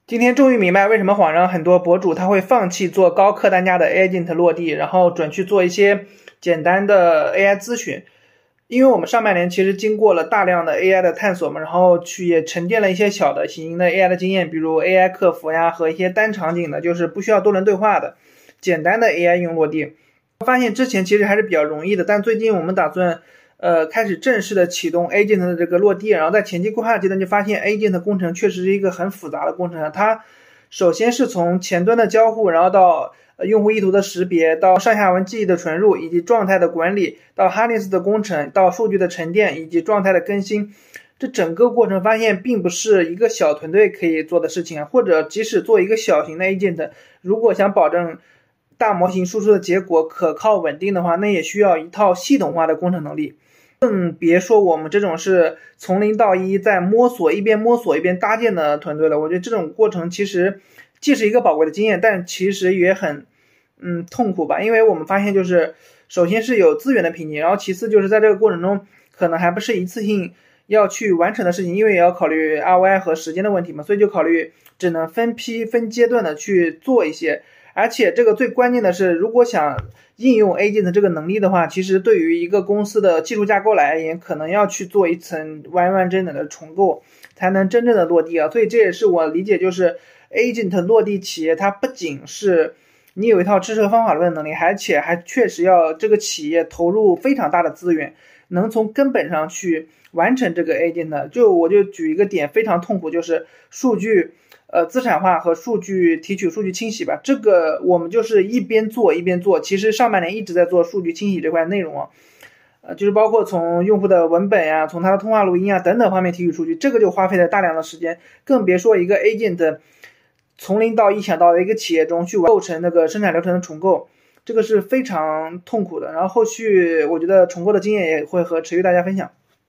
今天终于明白为什么网上很多博主他会放弃做高客单价的 agent 落地，然后转去做一些简单的 AI 咨询。因为我们上半年其实经过了大量的 AI 的探索嘛，然后也沉淀了一些小的型的 AI 的经验，比如 AI 客服呀和一些单场景的，就是不需要多人对话的简单的 AI 应用落地。发现之前其实还是比较容易的，但最近我们打算开始正式的启动 agent 的这个落地，然后在前期规划阶段就发现 agent 工程确实是一个很复杂的工程。它首先是从前端的交互，然后到用户意图的识别，到上下文记忆的传入，以及状态的管理，到 harness 的工程，到数据的沉淀以及状态的更新。这整个过程发现并不是一个小团队可以做的事情，或者即使做一个小型的 agent， 如果想保证大模型输出的结果可靠稳定的话，那也需要一套系统化的工程能力。更别说我们这种是从零到一在摸索，一边摸索一边搭建的团队了。我觉得这种过程其实既是一个宝贵的经验，但其实也很痛苦吧。因为我们发现就是首先是有资源的瓶颈，然后其次就是在这个过程中可能还不是一次性要去完成的事情，因为也要考虑 ROI 和时间的问题嘛，所以就考虑只能分批分阶段的去做一些。而且这个最关键的是，如果想应用 agent 这个能力的话，其实对于一个公司的技术架构来而言，可能要去做一层完完整整的重构，才能真正的落地啊。所以这也是我理解，就是 agent 落地企业，它不仅是你有一套知识和方法论的能力，而且还确实要这个企业投入非常大的资源，能从根本上去完成这个 agent。我就举一个点非常痛苦，就是数据资产化和数据提取、数据清洗吧。这个我们就是一边做一边做。其实上半年一直在做数据清洗这块内容就是包括从用户的文本呀、从他的通话录音啊等等方面提取数据，这个就花费了大量的时间。更别说一个 agent 从零到一想到的一个企业中去构成那个生产流程的重构，这个是非常痛苦的。然后后续我觉得重构的经验也会和持续大家分享。